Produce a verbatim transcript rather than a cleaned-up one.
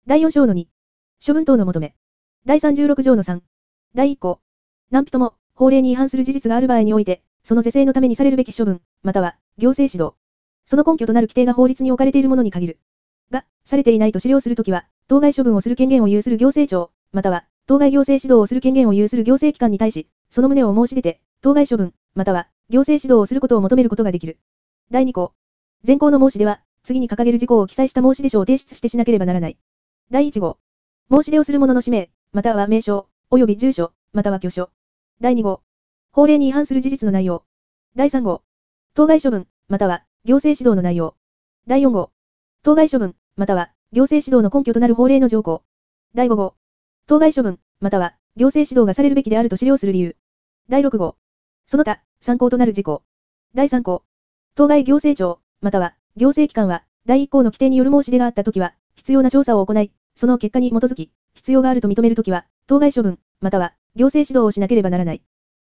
だいよん章のに。処分等の求め。だいさんじゅうろく条のさん。だいいっ項。何人も、法令に違反する事実がある場合において、その是正のためにされるべき処分、または、行政指導。その根拠となる規定が法律に置かれているものに限る。が、されていないと資料するときは、当該処分をする権限を有する行政庁、または、当該行政指導をする権限を有する行政機関に対し、その旨を申し出て、当該処分、または、行政指導をすることを求めることができる。だいに項。前項の申し出は、次に掲げる事項を記載した申し出書を提出してしなければならない。だいいち号。申し出をする者の氏名、または名称、及び住所、または居所。だいに号。法令に違反する事実の内容。だいさん号。当該処分、または、行政指導の内容。だいよん号。当該処分、または、行政指導の根拠となる法令の条項。だいご号。当該処分、または、行政指導がされるべきであると資料する理由。だいろく号。その他、参考となる事項。だいさん項。当該行政庁、または、行政機関は、だいいっ項の規定による申し出があったときは、必要な調査を行い、その結果に基づき、必要があると認めるときは、当該処分、または、行政指導をしなければならない。